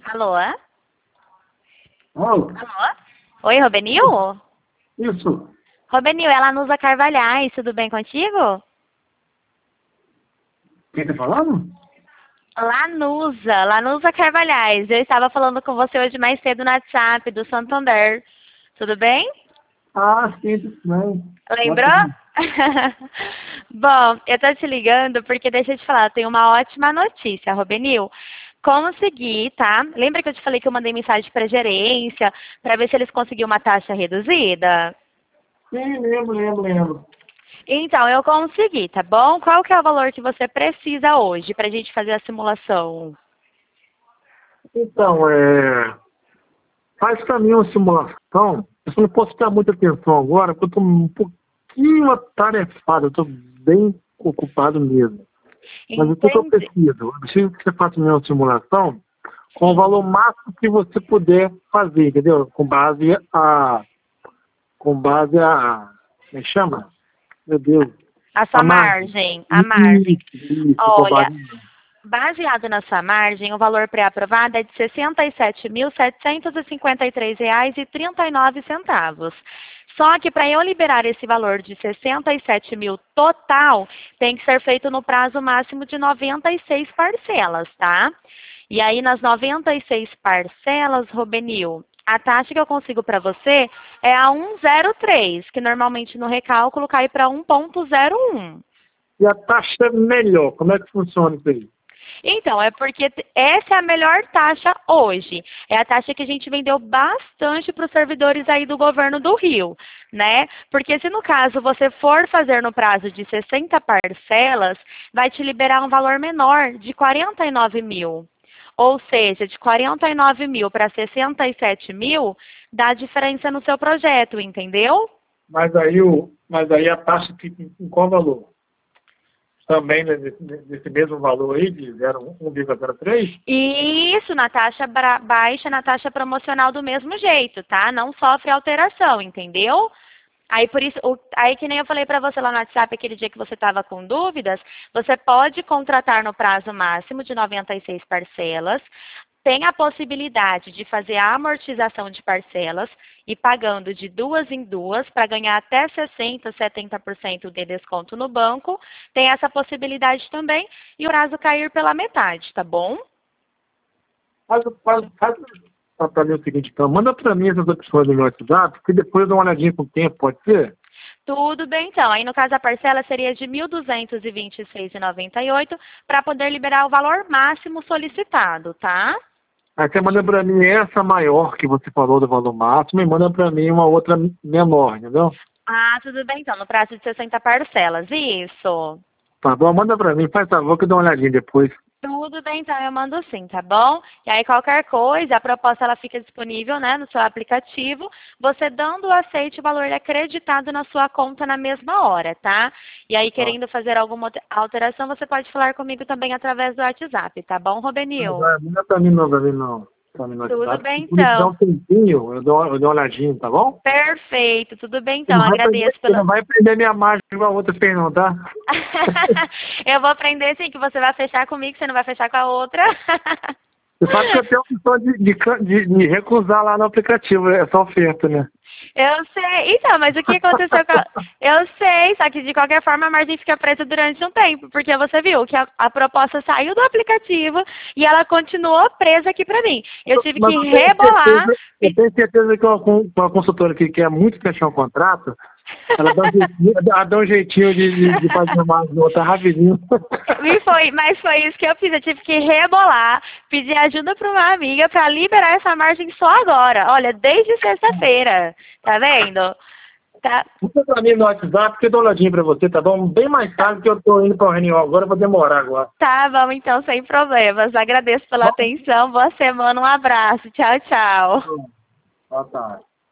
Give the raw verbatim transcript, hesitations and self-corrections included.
Alô? Alô? Alô? Oi, Robenil? Isso. Robenil, é Lanusa Carvalhais, tudo bem contigo? Quem tá falando? Lanusa, Lanusa Carvalhais. Eu estava falando com você hoje mais cedo no WhatsApp do Santander. Tudo bem? Ah, sim, tudo bem. Lembrou? Bom, eu tô te ligando porque, deixa eu te falar, eu tenho uma ótima notícia, Robenil. Consegui, tá? Lembra que eu te falei que eu mandei mensagem para gerência para ver se eles conseguiam uma taxa reduzida? Sim, lembro, lembro, lembro. Então, eu consegui, tá bom? Qual que é o valor que você precisa hoje pra gente fazer a simulação? Então, é... faz pra mim uma simulação. Eu só não posso prestar muita atenção agora, porque eu tô um pouquinho atarefado, eu tô bem ocupado mesmo. Mas o que que eu Entendi. preciso? Eu preciso que você faça uma simulação com o valor máximo que você puder fazer, entendeu? Com base a... Com base a... Como é que chama? Meu Deus. A A sua margem. margem, a margem. Isso, isso, com Olha, base... baseado na sua margem, o valor pré-aprovado é de sessenta e sete mil, setecentos e cinquenta e três reais e trinta e nove centavos. Só que para eu liberar esse valor de sessenta e sete mil total, tem que ser feito no prazo máximo de noventa e seis parcelas, tá? E aí, nas noventa e seis parcelas, Robenil, a taxa que eu consigo para você é a um vírgula zero três, que normalmente no recálculo cai para um vírgula zero um. E a taxa é melhor. Como é que funciona isso aí? Então, é porque t- essa é a melhor taxa hoje. É a taxa que a gente vendeu bastante para os servidores aí do governo do Rio, né? Porque se no caso você for fazer no prazo de sessenta parcelas, vai te liberar um valor menor de quarenta e nove mil. Ou seja, de quarenta e nove mil para sessenta e sete mil, dá diferença no seu projeto, entendeu? Mas aí, o, mas aí a taxa fica em em qual valor? Também nesse, nesse mesmo valor aí, de um vírgula zero três? Isso, na taxa bra- baixa, na taxa promocional do mesmo jeito, tá? Não sofre alteração, entendeu? Aí por isso, o- aí que nem eu falei para você lá no WhatsApp aquele dia que você estava com dúvidas, você pode contratar no prazo máximo de noventa e seis parcelas, tem a possibilidade de fazer a amortização de parcelas e pagando de duas em duas para ganhar até sessenta, setenta por cento de desconto no banco. Tem essa possibilidade também e o prazo cair pela metade, tá bom? Faz, faz, faz para mim o seguinte, então, manda para mim essas opções no meu WhatsApp, que depois eu dou uma olhadinha com o tempo, pode ser? Tudo bem, então. Aí, no caso, a parcela seria de mil duzentos e vinte e seis reais e noventa e oito centavos para poder liberar o valor máximo solicitado, tá? Aí você manda para mim essa maior que você falou do valor máximo e manda para mim uma outra menor, entendeu? Ah, tudo bem, então. No prazo de sessenta parcelas. Isso. Tá bom? Manda para mim, faz favor que eu dou uma olhadinha depois. Tudo bem, então. Eu mando sim, tá bom? E aí, qualquer coisa, a proposta ela fica disponível, né, no seu aplicativo. Você dando o aceite, o valor é acreditado na sua conta na mesma hora, tá? E aí, Tá. querendo fazer alguma alteração, você pode falar comigo também através do WhatsApp, tá bom, Mas, Robenil? ah, manda para mim não, Gabi, não. Pra mim no Tudo WhatsApp. bem, Quando tiver então. um tempinho, eu dou, eu dou uma olhadinha, tá bom? Perfeito, tudo bem Você então. não vai prender, Agradeço você pela. não vai prender minha margem igual a outra fez não, tá? Eu vou aprender sim que você vai fechar comigo, você não vai fechar com a outra. Você sabe que eu tenho a opção de, de, can- de, de recusar lá no aplicativo essa oferta, né? Eu sei. Então, mas o que aconteceu com a... Eu sei, só que de qualquer forma a margem fica presa durante um tempo, porque você viu que a, a proposta saiu do aplicativo e ela continuou presa aqui pra mim. Eu tive Mas que eu tenho rebolar. certeza, eu tenho certeza que uma, con- uma consultora que quer muito fechar um contrato, ela dá um jeitinho, ela dá um jeitinho de, de, de fazer uma outra rapidinho. E foi, mas foi isso que eu fiz. Eu tive que rebolar, pedir ajuda para uma amiga para liberar essa margem só agora. Olha, desde sexta-feira. Tá vendo? Tá, Manda pra mim no WhatsApp que eu dou uma olhadinha pra você, tá bom? Bem mais tarde que eu tô indo pra uma reunião agora, eu vou demorar agora. tá bom, então, sem problemas. Agradeço pela Bom, atenção. Boa semana, um abraço. Tchau, tchau. boa tarde.